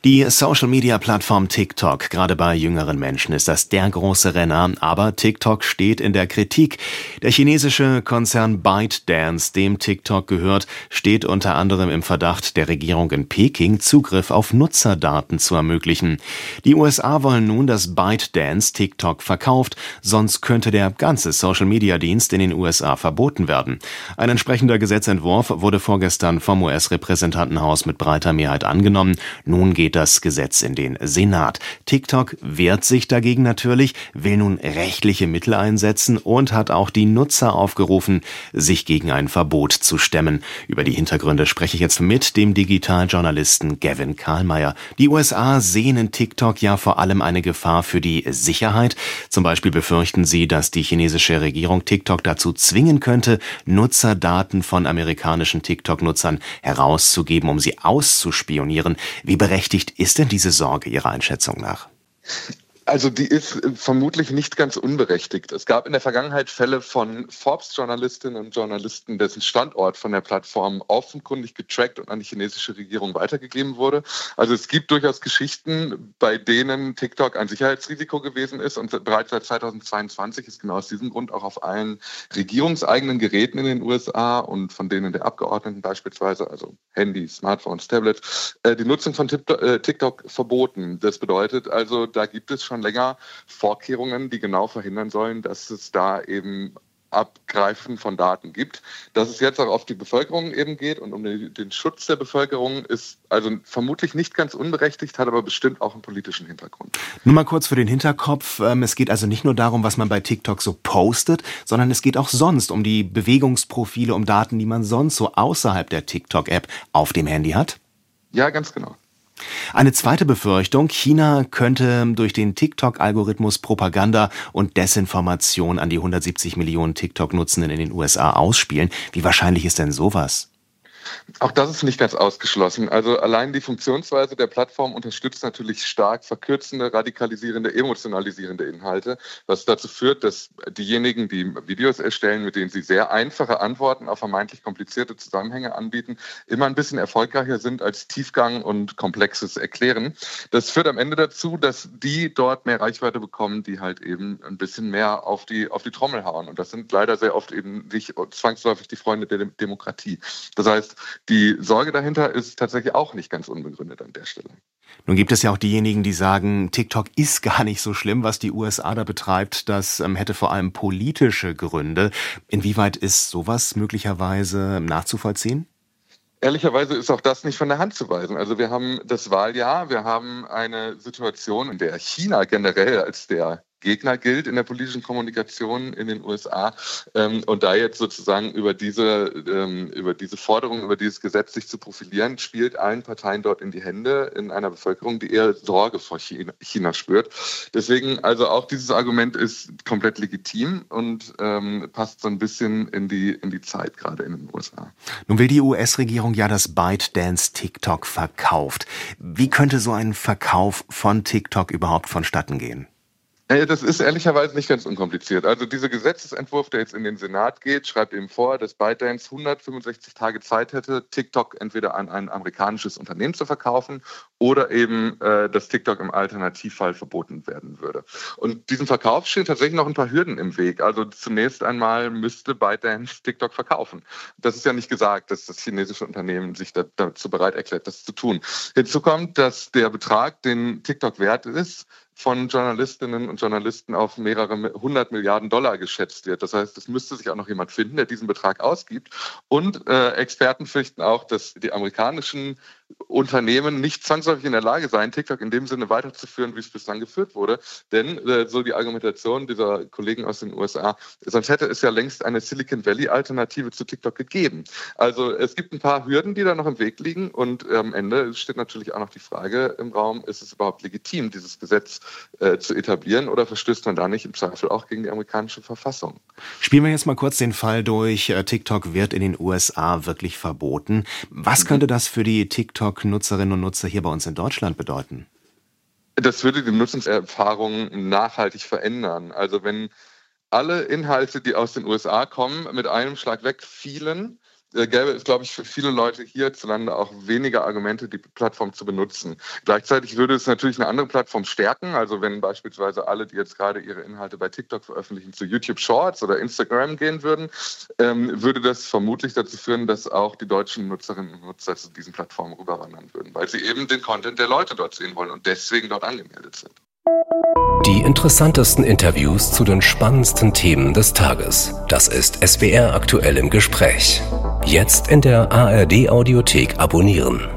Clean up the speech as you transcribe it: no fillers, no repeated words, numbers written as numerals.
Die Social-Media-Plattform TikTok, gerade bei jüngeren Menschen, ist das der große Renner, aber TikTok steht in der Kritik. Der chinesische Konzern ByteDance, dem TikTok gehört, steht unter anderem im Verdacht, der Regierung in Peking Zugriff auf Nutzerdaten zu ermöglichen. Die USA wollen nun, dass ByteDance TikTok verkauft, sonst könnte der ganze Social-Media-Dienst in den USA verboten werden. Ein entsprechender Gesetzentwurf wurde vorgestern vom US-Repräsentantenhaus mit breiter Mehrheit angenommen. Nun geht das Gesetz in den Senat. TikTok wehrt sich dagegen natürlich, will nun rechtliche Mittel einsetzen und hat auch die Nutzer aufgerufen, sich gegen ein Verbot zu stemmen. Über die Hintergründe spreche ich jetzt mit dem Digitaljournalisten Gavin Karlmeier. Die USA sehen in TikTok ja vor allem eine Gefahr für die Sicherheit. Zum Beispiel befürchten sie, dass die chinesische Regierung TikTok dazu zwingen könnte, Nutzerdaten von amerikanischen TikTok-Nutzern herauszugeben, um sie auszuspionieren. Wie berechtigt ist denn diese Sorge Ihrer Einschätzung nach? Also die ist vermutlich nicht ganz unberechtigt. Es gab in der Vergangenheit Fälle von Forbes-Journalistinnen und Journalisten, dessen Standort von der Plattform offenkundig getrackt und an die chinesische Regierung weitergegeben wurde. Also es gibt durchaus Geschichten, bei denen TikTok ein Sicherheitsrisiko gewesen ist, und bereits seit 2022 ist genau aus diesem Grund auch auf allen regierungseigenen Geräten in den USA und von denen der Abgeordneten beispielsweise, also Handys, Smartphones, Tablets, die Nutzung von TikTok verboten. Das bedeutet also, da gibt es schon länger Vorkehrungen, die genau verhindern sollen, dass es da eben Abgreifen von Daten gibt. Dass es jetzt auch auf die Bevölkerung eben geht und um den Schutz der Bevölkerung, ist also vermutlich nicht ganz unberechtigt, hat aber bestimmt auch einen politischen Hintergrund. Nur mal kurz für den Hinterkopf. Es geht also nicht nur darum, was man bei TikTok so postet, sondern es geht auch sonst um die Bewegungsprofile, um Daten, die man sonst so außerhalb der TikTok-App auf dem Handy hat? Ja, ganz genau. Eine zweite Befürchtung: China könnte durch den TikTok-Algorithmus Propaganda und Desinformation an die 170 Millionen TikTok-Nutzenden in den USA ausspielen. Wie wahrscheinlich ist denn sowas? Auch das ist nicht ganz ausgeschlossen. Also allein die Funktionsweise der Plattform unterstützt natürlich stark verkürzende, radikalisierende, emotionalisierende Inhalte, was dazu führt, dass diejenigen, die Videos erstellen, mit denen sie sehr einfache Antworten auf vermeintlich komplizierte Zusammenhänge anbieten, immer ein bisschen erfolgreicher sind als Tiefgang und komplexes Erklären. Das führt am Ende dazu, dass die dort mehr Reichweite bekommen, die halt eben ein bisschen mehr auf die Trommel hauen. Und das sind leider sehr oft eben nicht zwangsläufig die Freunde der Demokratie. Das heißt, die Sorge dahinter ist tatsächlich auch nicht ganz unbegründet an der Stelle. Nun gibt es ja auch diejenigen, die sagen, TikTok ist gar nicht so schlimm, was die USA da betreibt. Das hätte vor allem politische Gründe. Inwieweit ist sowas möglicherweise nachzuvollziehen? Ehrlicherweise ist auch das nicht von der Hand zu weisen. Also wir haben das Wahljahr, wir haben eine Situation, in der China generell als der Gegner gilt in der politischen Kommunikation in den USA, und da jetzt sozusagen über diese Forderung, über dieses Gesetz sich zu profilieren, spielt allen Parteien dort in die Hände, in einer Bevölkerung, die eher Sorge vor China spürt. Deswegen, also auch dieses Argument ist komplett legitim und passt so ein bisschen in die Zeit gerade in den USA. Nun will die US-Regierung ja, dass ByteDance TikTok verkauft. Wie könnte so ein Verkauf von TikTok überhaupt vonstatten gehen? Das ist ehrlicherweise nicht ganz unkompliziert. Also dieser Gesetzesentwurf, der jetzt in den Senat geht, schreibt eben vor, dass ByteDance 165 Tage Zeit hätte, TikTok entweder an ein amerikanisches Unternehmen zu verkaufen oder eben, dass TikTok im Alternativfall verboten werden würde. Und diesem Verkauf stehen tatsächlich noch ein paar Hürden im Weg. Also zunächst einmal müsste ByteDance TikTok verkaufen. Das ist ja nicht gesagt, dass das chinesische Unternehmen sich dazu bereit erklärt, das zu tun. Hinzu kommt, dass der Betrag, den TikTok wert ist, von Journalistinnen und Journalisten auf mehrere 100 Milliarden Dollar geschätzt wird. Das heißt, es müsste sich auch noch jemand finden, der diesen Betrag ausgibt. Und Experten fürchten auch, dass die amerikanischen Unternehmen nicht zwangsläufig in der Lage seien, TikTok in dem Sinne weiterzuführen, wie es bislang geführt wurde. Denn so die Argumentation dieser Kollegen aus den USA, sonst hätte es ja längst eine Silicon Valley-Alternative zu TikTok gegeben. Also es gibt ein paar Hürden, die da noch im Weg liegen. Und am Ende steht natürlich auch noch die Frage im Raum, ist es überhaupt legitim, dieses Gesetz zu etablieren, oder verstößt man da nicht im Zweifel auch gegen die amerikanische Verfassung? Spielen wir jetzt mal kurz den Fall durch. TikTok wird in den USA wirklich verboten. Was könnte das für die TikTok-Nutzerinnen und Nutzer hier bei uns in Deutschland bedeuten? Das würde die Nutzungserfahrung nachhaltig verändern. Also wenn alle Inhalte, die aus den USA kommen, mit einem Schlag wegfielen, gäbe es, glaube ich, für viele Leute hierzulande auch weniger Argumente, die Plattform zu benutzen. Gleichzeitig würde es natürlich eine andere Plattform stärken. Also wenn beispielsweise alle, die jetzt gerade ihre Inhalte bei TikTok veröffentlichen, zu YouTube Shorts oder Instagram gehen würden, würde das vermutlich dazu führen, dass auch die deutschen Nutzerinnen und Nutzer zu diesen Plattformen rüberwandern würden, weil sie eben den Content der Leute dort sehen wollen und deswegen dort angemeldet sind. Die interessantesten Interviews zu den spannendsten Themen des Tages. Das ist SWR aktuell im Gespräch. Jetzt in der ARD Audiothek abonnieren.